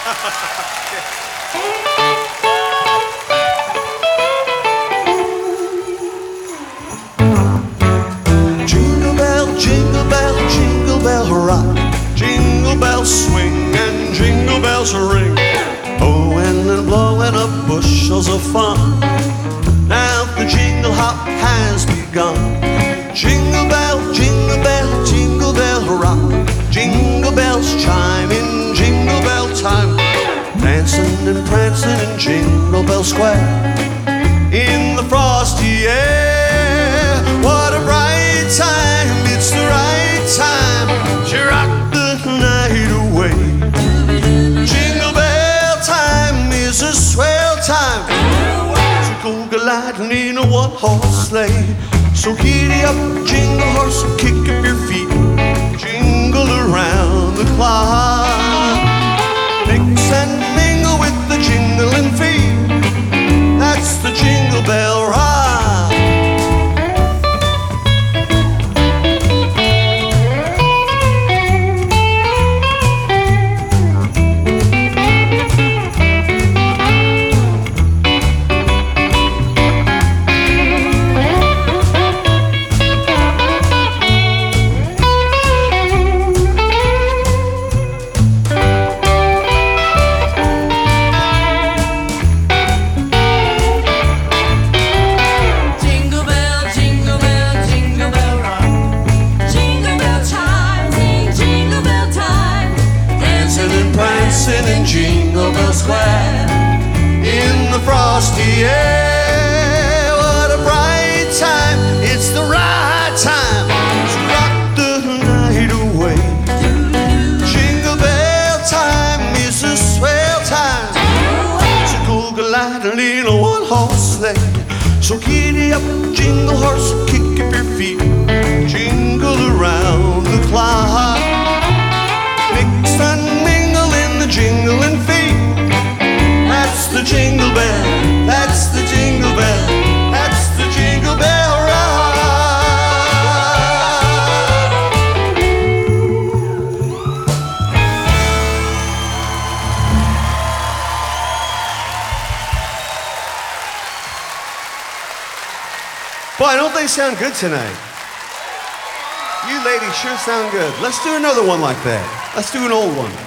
Jingle bell rock, jingle bells swing and jingle bells ring, blowing and blowing up bushels of fun. Now the jingle hop has begun. Jingle bell, jingle bell, jingle bell rock, jingle bells chime in jingle bell time, dancing and prancing in Jingle Bell Square in the frosty air. What a bright time, it's the right time to rock the night away. Jingle bell time is a swell time to go gliding in a one-horse sleigh. So giddy up, jingle horse, kick up your feet, jingle around the clock. Mix and mingle with the jingling feet, that's the Jingle Bell Rock. In Jingle Bell Square in the frosty air. What a bright time, it's the right time to rock the night away. Jingle bell time is a swell time to go gliding in a one-horse sleigh. So giddy up, jingle horse, kick up your feet, jingle around the clock. Mix and mingle in the jingling feet, that's the Jingle Bell, that's the Jingle Bell, that's the Jingle Bell Rock. Boy, don't they sound good tonight? You ladies sure sound good. Let's do another one like that. Let's do an old one.